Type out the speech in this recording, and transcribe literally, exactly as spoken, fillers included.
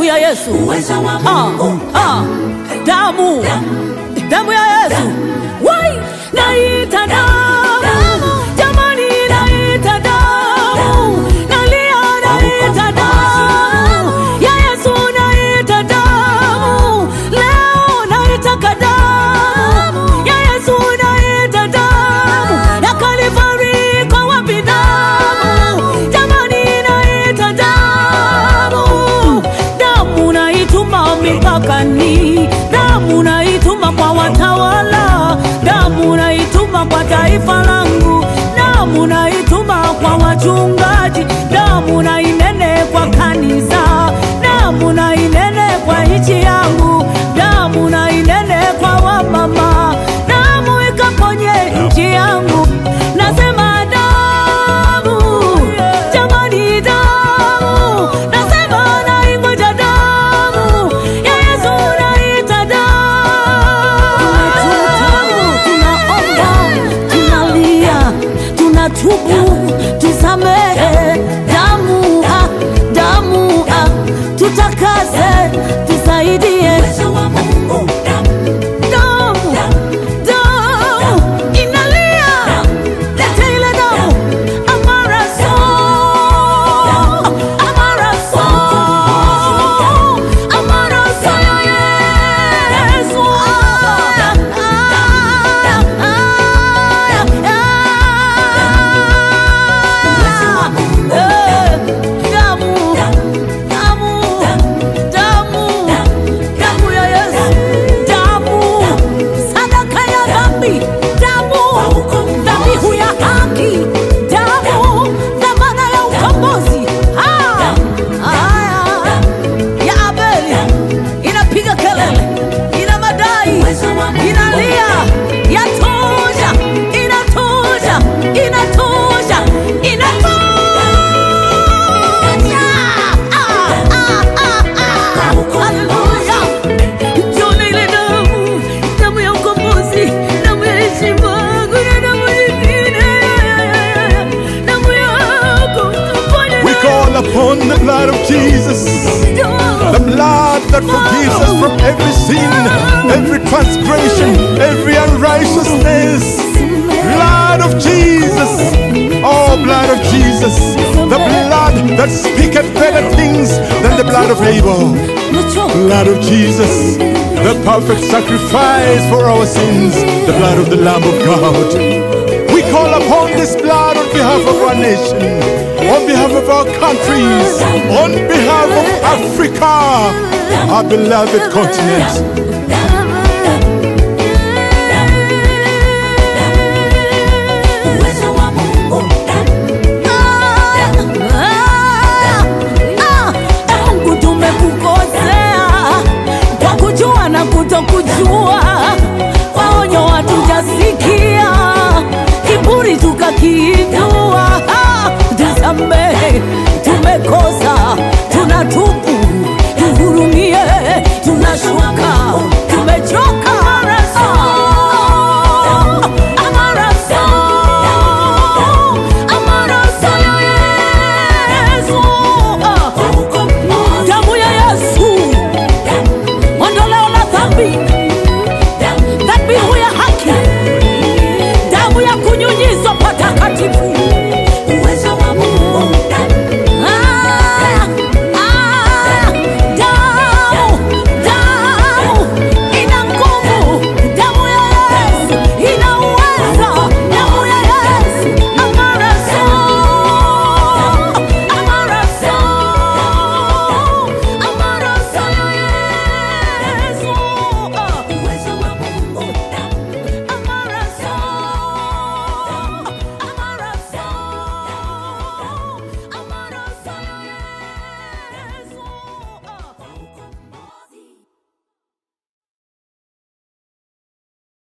ya Yesu. Ah, ah, damu, damu ya Yesu. Wai, naita damu, jamani naita damu, nalia naita damu, ya Yesu naita damu, leo naitaka damu, ya Yesu naita damu, ya Kalvari kwa wapi damu, jamani naita damu, damu naituma mipakani, damu naituma kwa watawala, damu naituma kwa taifa langu, damu naituma kwa wachungaji, damu na inene kwa kanisa, damu na inene kwa nchi yangu, damu na inene kwa wamama, damu ikaponye nchi yangu. Nasema damu, jamani damu, nasema naingoja damu, ya Yesu naita damu. Tunaomba, tunalia, tunatubu, tusamehe, damu ah, damu ah, tutakase, tusaidie. Damu, damu, inalia, leta ile damu, amaraso, amaraso, amaraso ya Yesu. Damu, damu, damu, damu ya Yesu, damu, sadaka ya dhambi, damu, dhabihu ya haki, damu, dhamana ya ukombozi. Ah, haya ya Abeli inapiga kelele, ina madai, inalia, yatosha, inatosha, inatosha, inatosha. Upon the blood of Jesus, the blood that forgives us from every sin, every transgression, every unrighteousness. Blood of Jesus, oh blood of Jesus, the blood that speaketh better things than the blood of Abel. Blood of Jesus, the perfect sacrifice for our sins, the blood of the Lamb of God. We call upon this blood on behalf of our nation, on behalf of our countries, on behalf of Africa, our beloved continent. Mungu tumekukosea kwa kujua na kutokujua, waonyo hatujasikia, kiburi tukakiinua.